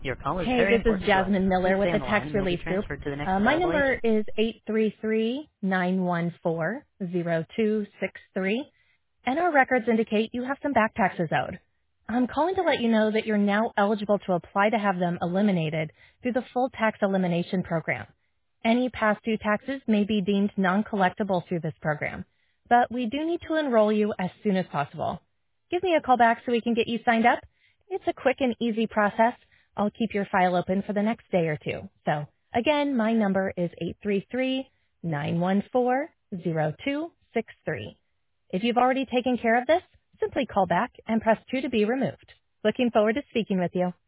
Your call is Hey, very this is important to us. Jasmine Please Miller stay with on the the line Tax and you'll be Relief Group. transferred to the next My available number agent. is 833-914-0263, and our records indicate you have some back taxes owed. I'm calling to let you know that you're now eligible to apply to have them eliminated through the Full Tax Elimination Program. Any past due taxes may be deemed non-collectible through this program, but we do need to enroll you as soon as possible. Give me a call back so we can get you signed up. It's a quick and easy process. I'll keep your file open for the next day or two. So again, my number is 833-914-0263. If you've already taken care of this, simply call back and press 2 to be removed. Looking forward to speaking with you.